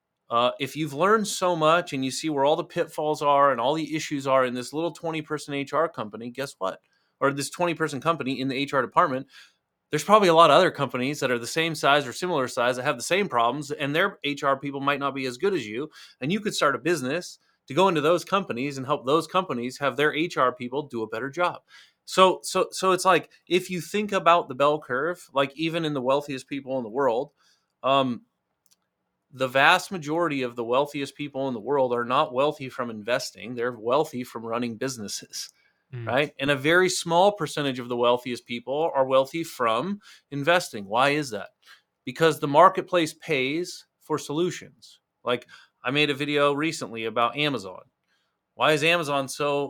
if you've learned so much and you see where all the pitfalls are and all the issues are in this little 20-person HR company, guess what? Or this 20-person company in the HR department, there's probably a lot of other companies that are the same size or similar size that have the same problems, and their HR people might not be as good as you. And you could start a business to go into those companies and help those companies have their HR people do a better job. So it's like, if you think about the bell curve, like even in the wealthiest people in the world, um, the vast majority of the wealthiest people in the world are not wealthy from investing. They're wealthy from running businesses, Mm. right? And a very small percentage of the wealthiest people are wealthy from investing. Why is that? Because the marketplace pays for solutions. Like, I made a video recently about Amazon. Why is Amazon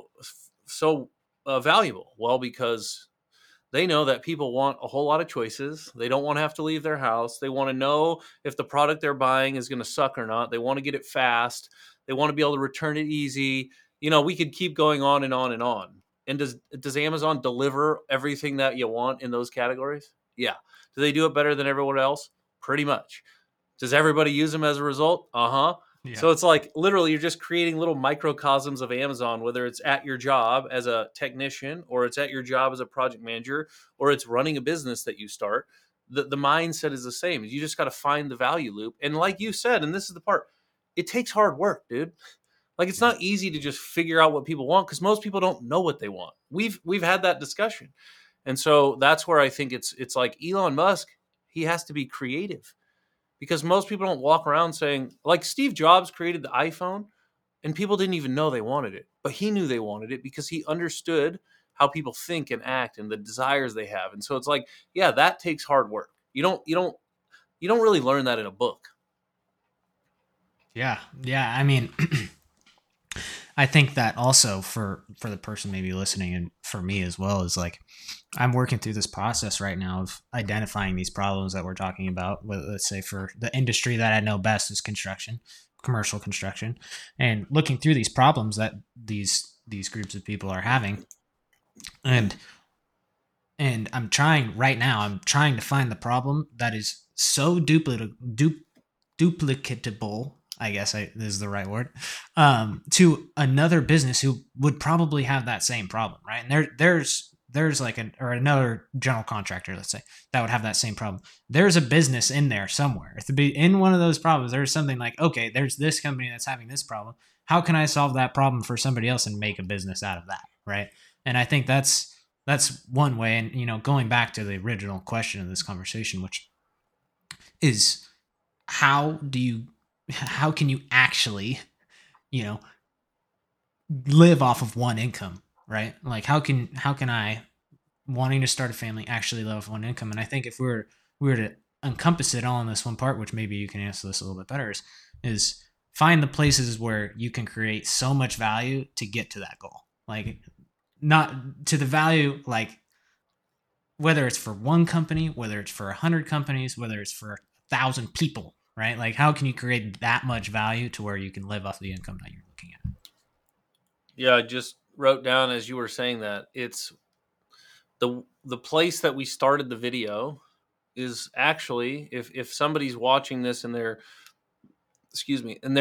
so valuable? Well, because they know that people want a whole lot of choices. They don't want to have to leave their house. They want to know if the product they're buying is going to suck or not. They want to get it fast. They want to be able to return it easy. We could keep going on and on and on. And does Amazon deliver everything that you want in those categories? Yeah. Do they do it better than everyone else? Pretty much. Does everybody use them as a result? Uh-huh. Yeah. So it's like, literally, you're just creating little microcosms of Amazon, whether it's at your job as a technician, or it's at your job as a project manager, or it's running a business that you start. The mindset is the same. You just got to find the value loop. And like you said, and this is the part, it takes hard work, dude. Like, it's Yeah. not easy to just figure out what people want, because most people don't know what they want. We've had that discussion. And so that's where I think it's like Elon Musk, he has to be creative, because most people don't walk around saying, like, Steve Jobs created the iPhone and people didn't even know they wanted it, but he knew they wanted it because he understood how people think and act and the desires they have. And so it's like, yeah, that takes hard work. You don't really learn that in a book. Yeah. Yeah. I mean, I think that also for the person maybe listening, and for me as well, is like, I'm working through this process right now of identifying these problems that we're talking about. Let's say for the industry that I know best is construction, commercial construction, and looking through these problems that these groups of people are having, and I'm trying right now. I'm trying to find the problem that is so duplicatable, I guess this is the right word, to another business who would probably have that same problem, right? And there's like another general contractor, let's say, that would have that same problem. There's a business in there somewhere. To be in one of those problems, there's something like, okay, there's this company that's having this problem. How can I solve that problem for somebody else and make a business out of that, right? And I think that's one way. And going back to the original question of this conversation, which is, how can you actually, live off of one income, right? Like, how can I, wanting to start a family, actually live off one income? And I think if we were to encompass it all in this one part, which maybe you can answer this a little bit better, is find the places where you can create so much value to get to that goal. Like, not to the value, like, whether it's for one company, whether it's for 100 companies, whether it's for 1,000 people, right? Like, how can you create that much value to where you can live off the income that you're looking at? Yeah, just wrote down as you were saying that, it's the place that we started the video is actually, if somebody's watching this and they're, excuse me, and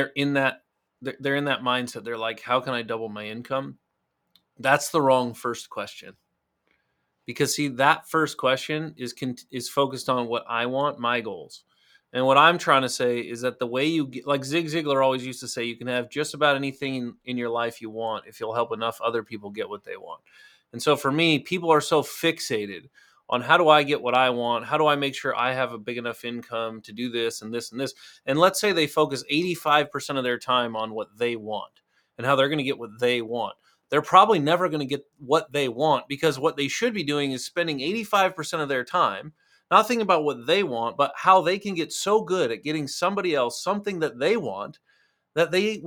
they're in that mindset, they're like, how can I double my income? That's the wrong first question. Because see, that first question is focused on what I want, my goals. And what I'm trying to say is that the way you get, like Zig Ziglar always used to say, you can have just about anything in your life you want if you'll help enough other people get what they want. And so for me, people are so fixated on how do I get what I want? How do I make sure I have a big enough income to do this and this and this? And let's say they focus 85% of their time on what they want and how they're going to get what they want. They're probably never going to get what they want, because what they should be doing is spending 85% of their time not thinking about what they want, but how they can get so good at getting somebody else something that they want that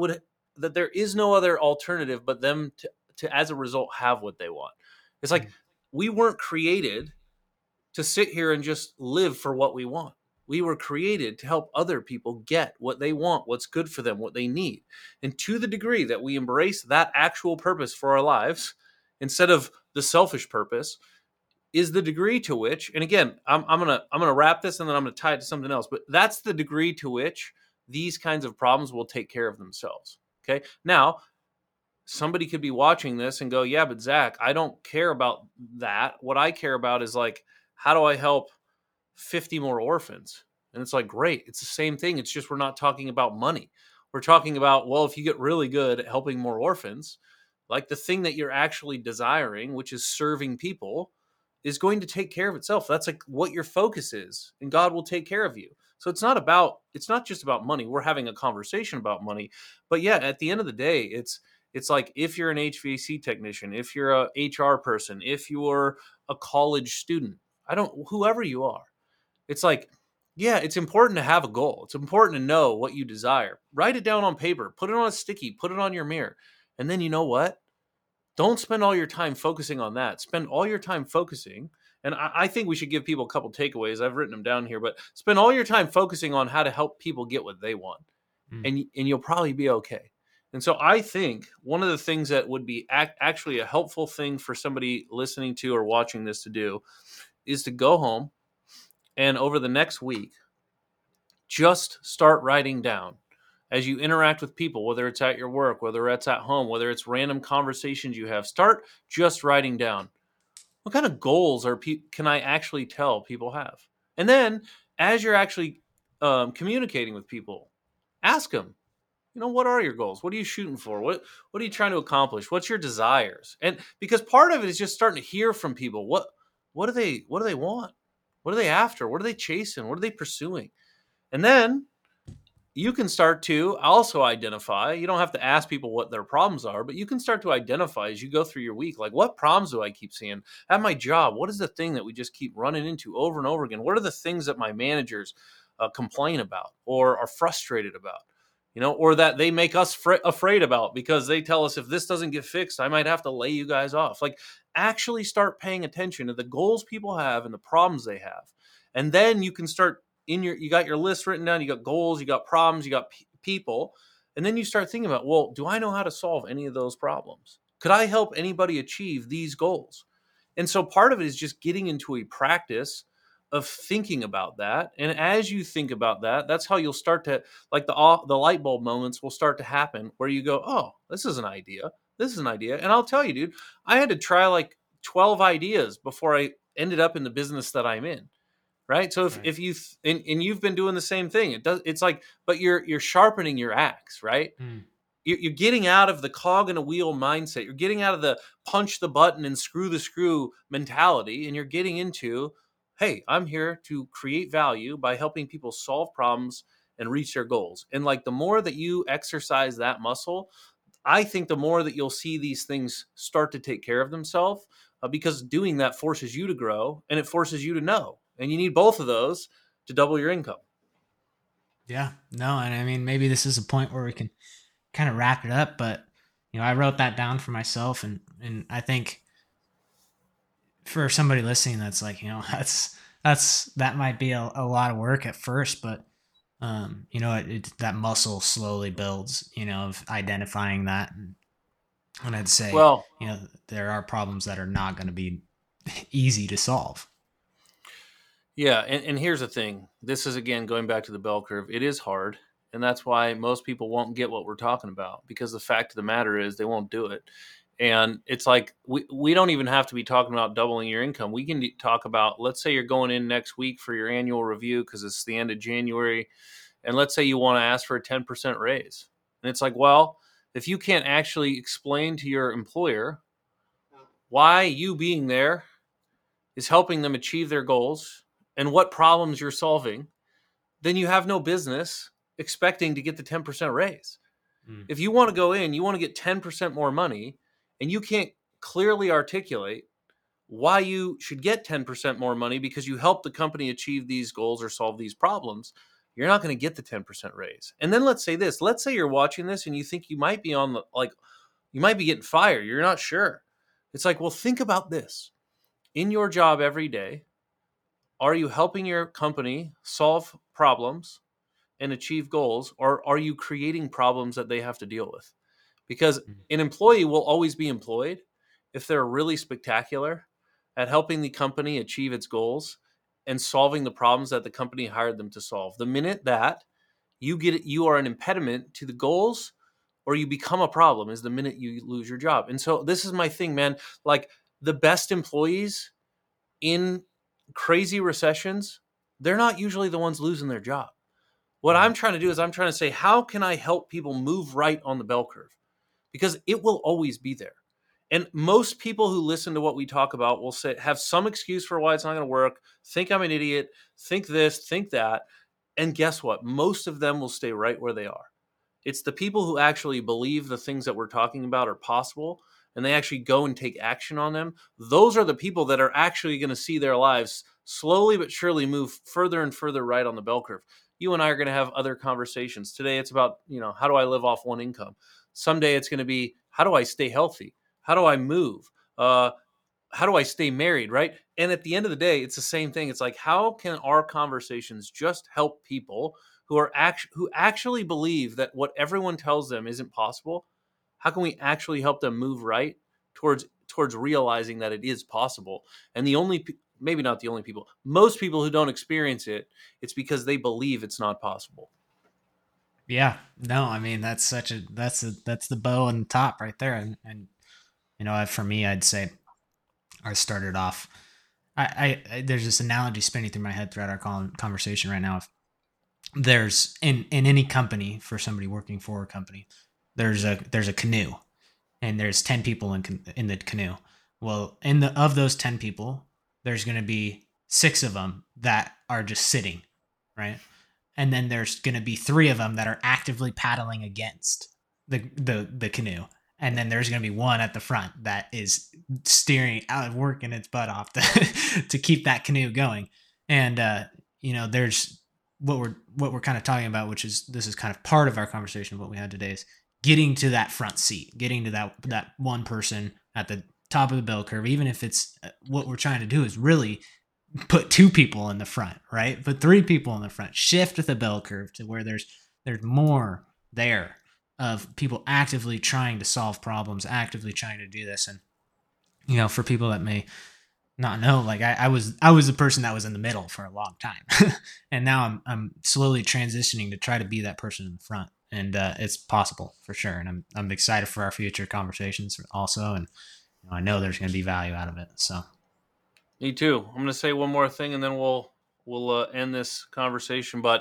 there is no other alternative but them to as a result have what they want. It's like we weren't created to sit here and just live for what we want. We were created to help other people get what they want, what's good for them, what they need. And to the degree that we embrace that actual purpose for our lives instead of the selfish purpose, is the degree to which, and again, I'm gonna wrap this and then I'm gonna tie it to something else, but that's the degree to which these kinds of problems will take care of themselves. Okay. Now, somebody could be watching this and go, yeah, but Zach, I don't care about that. What I care about is like, how do I help 50 more orphans? And it's like, great. It's the same thing. It's just we're not talking about money. We're talking about, well, if you get really good at helping more orphans, like the thing that you're actually desiring, which is serving people, is going to take care of itself. That's like what your focus is, and God will take care of you. So it's not just about money. We're having a conversation about money, but yeah, at the end of the day, it's like if you're an HVAC technician, if you're a HR person, if you're a college student, whoever you are, it's like, yeah, it's important to have a goal. It's important to know what you desire. Write it down on paper, put it on a sticky, put it on your mirror. And then you know what? Don't spend all your time focusing on that. Spend all your time focusing. And I think we should give people a couple takeaways. I've written them down here, but spend all your time focusing on how to help people get what they want. And you'll probably be okay. And so I think one of the things that would be actually a helpful thing for somebody listening to or watching this to do is to go home and over the next week, just start writing down as you interact with people, whether it's at your work, whether it's at home, whether it's random conversations you have, start just writing down what kind of goals can I actually tell people have. And then as you're actually communicating with people, ask them, what are your goals? What are you shooting for? What are you trying to accomplish? What's your desires? And because part of it is just starting to hear from people, what do they want? What are they after? What are they chasing? What are they pursuing? And then you can start to also identify. You don't have to ask people what their problems are, but you can start to identify as you go through your week, like, what problems do I keep seeing at my job? What is the thing that we just keep running into over and over again? What are the things that my managers complain about or are frustrated about? Or that they make us afraid about because they tell us if this doesn't get fixed, I might have to lay you guys off. Like, actually start paying attention to the goals people have and the problems they have. And then you can start you got your list written down, you got goals, you got problems, you got people. And then you start thinking about, well, do I know how to solve any of those problems? Could I help anybody achieve these goals? And so part of it is just getting into a practice of thinking about that. And as you think about that, that's how you'll start to, like, the light bulb moments will start to happen where you go, oh, this is an idea. This is an idea. And I'll tell you, dude, I had to try like 12 ideas before I ended up in the business that I'm in. Right. So if you and you've been doing the same thing, it's like, but you're sharpening your axe, right? You're getting out of the cog in a wheel mindset. You're getting out of the punch the button and screw the screw mentality. And you're getting into, hey, I'm here to create value by helping people solve problems and reach their goals. And like, the more that you exercise that muscle, I think the more that you'll see these things start to take care of themselves, because doing that forces you to grow and it forces you to know. And you need both of those to double your income. Yeah, no. And I mean, maybe this is a point where we can kind of wrap it up, but I wrote that down for myself. And I think for somebody listening, that's like, that might be a lot of work at first, but that muscle slowly builds, of identifying that And I'd say, Well, there are problems that are not going to be easy to solve. yeah, and here's the thing. This is again going back to the bell curve. It is hard, and that's why most people won't get what we're talking about, because the fact of the matter is they won't do it. And it's like we don't even have to be talking about doubling your income. We can talk about, let's say you're going in next week for your annual review because it's the end of January, and let's say you want to ask for a 10% raise. And it's like, well, if you can't actually explain to your employer why you being there is helping them achieve their goals and what problems you're solving, then you have no business expecting to get the 10% raise. Mm. If you want to go in, you want to get 10% more money, and you can't clearly articulate why you should get 10% more money because you help the company achieve these goals or solve these problems, you're not going to get the 10% raise. And then let's say this, let's say you're watching this and you think you might be on the, like, you might be getting fired. You're not sure. It's like, well, think about this. In your job every day, are you helping your company solve problems and achieve goals, or are you creating problems that they have to deal with? Because Mm. an employee will always be employed if they're really spectacular at helping the company achieve its goals and solving the problems that the company hired them to solve. The minute that you get it, you are an impediment to the goals or you become a problem is the minute you lose your job. And so this is my thing, man. Like, the best employees in crazy recessions, they're not usually the ones losing their job. What Mm. I'm trying to do is I'm trying to say, how can I help people move right on the bell curve? Because it will always be there. And most people who listen to what we talk about will say, have some excuse for why it's not going to work, think I'm an idiot, think this, think that. And guess what? Most of them will stay right where they are. It's the people who actually believe the things that we're talking about are possible and they actually go and take action on them. Those are the people that are actually going to see their lives slowly but surely move further and further right on the bell curve. You and I are going to have other conversations. Today it's about, how do I live off one income? Someday it's going to be, how do I stay healthy? How do I move? How do I stay married, right? And at the end of the day, it's the same thing. It's like, how can our conversations just help people who actually believe that what everyone tells them isn't possible? How can we actually help them move right towards realizing that it is possible? And maybe not the only people, most people who don't experience it, it's because they believe it's not possible. Yeah, no, I mean that's the bow on the top right there, and for me, I'd say I started off. There's this analogy spinning through my head throughout our conversation right now. If there's in any company, for somebody working for a company, there's a canoe, and there's 10 people in the canoe. Well, in the of those 10 people, there's going to be 6 of them that are just sitting, right? And then there's going to be 3 of them that are actively paddling against the canoe. And then there's going to be one at the front that is steering out, working its butt off to keep that canoe going. And there's what we're kind of talking about, which is this is kind of part of our conversation. What we had today is getting to that front seat, getting to that one person at the top of the bell curve. Even if it's what we're trying to do is really put 2 people in the front, right? Put 3 people in the front. Shift the bell curve to where there's more there of people actively trying to solve problems, actively trying to do this. And for people that may not know, like I was the person that was in the middle for a long time, and now I'm slowly transitioning to try to be that person in the front, and it's possible for sure. And I'm excited for our future conversations also, and I know there's going to be value out of it. So Me too. I'm going to say one more thing, and then we'll end this conversation. But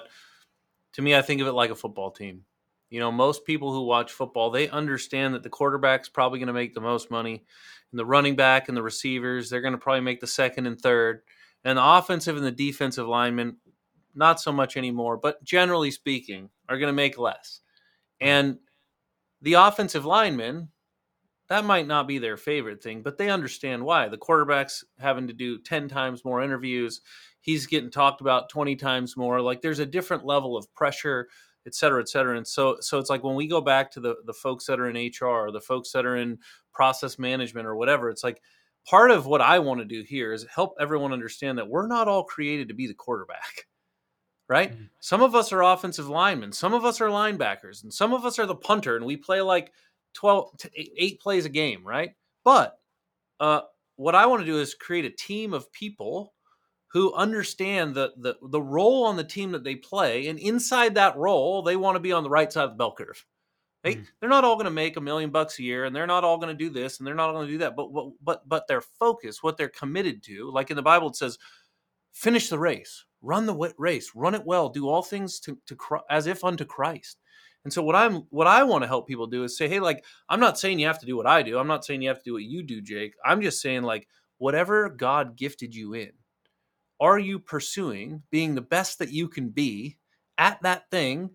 to me, I think of it like a football team. Most people who watch football, they understand that the quarterback's probably going to make the most money, and the running back and the receivers, they're going to probably make the second and third, and the offensive and the defensive linemen, not so much anymore, but generally speaking, are going to make less. right. And the offensive linemen, that might not be their favorite thing, but they understand why. The quarterback's having to do 10 times more interviews. He's getting talked about 20 times more. Like, there's a different level of pressure, et cetera, et cetera. And so it's like when we go back to the folks that are in HR or the folks that are in process management or whatever, it's like part of what I want to do here is help everyone understand that we're not all created to be the quarterback, right? Mhm. Some of us are offensive linemen. Some of us are linebackers, and some of us are the punter, and we play like 8 plays a game, right? But uh, what I want to do is create a team of people who understand the role on the team that they play, and inside that role, they want to be on the right side of the bell curve. Mm. They're not all going to make $1 million a year, and they're not all going to do this, and they're not going to do that. But their focus, what they're committed to, like in the Bible, it says, finish the race, run the race, run it well, do all things to as if unto Christ. And so what I want to help people do is say, hey, like, I'm not saying you have to do what I do. I'm not saying you have to do what you do, Jake. I'm just saying, like, whatever God gifted you in, are you pursuing being the best that you can be at that thing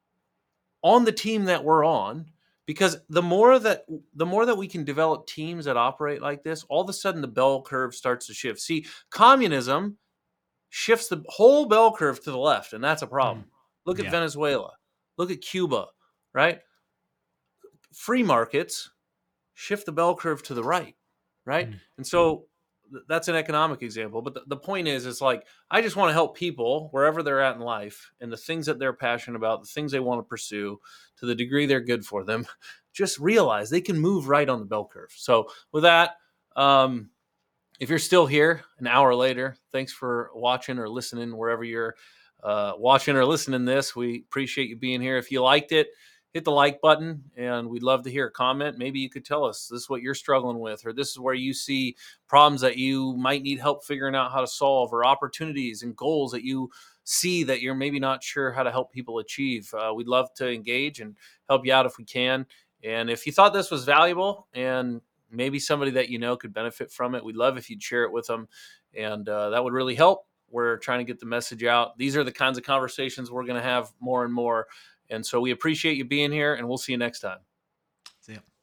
on the team that we're on? Because the more that we can develop teams that operate like this, all of a sudden the bell curve starts to shift. See, communism shifts the whole bell curve to the left, and that's a Mm. problem. Look at Yeah. Venezuela. Look at Cuba, right? Free markets shift the bell curve to the right, right? Mm. And so that's an economic example. But the point is like, I just want to help people wherever they're at in life and the things that they're passionate about, the things they want to pursue to the degree they're good for them, just realize they can move right on the bell curve. So with that, if you're still here an hour later, thanks for watching or listening wherever you're watching or listening to this. We appreciate you being here. If you liked it, hit the like button, and we'd love to hear a comment. Maybe you could tell us this is what you're struggling with, or this is where you see problems that you might need help figuring out how to solve, or opportunities and goals that you see that you're maybe not sure how to help people achieve. We'd love to engage and help you out if we can. And if you thought this was valuable and maybe somebody that you know could benefit from it, we'd love if you'd share it with them. And that would really help. We're trying to get the message out. These are the kinds of conversations we're going to have more and more. And so we appreciate you being here, and we'll see you next time. See ya.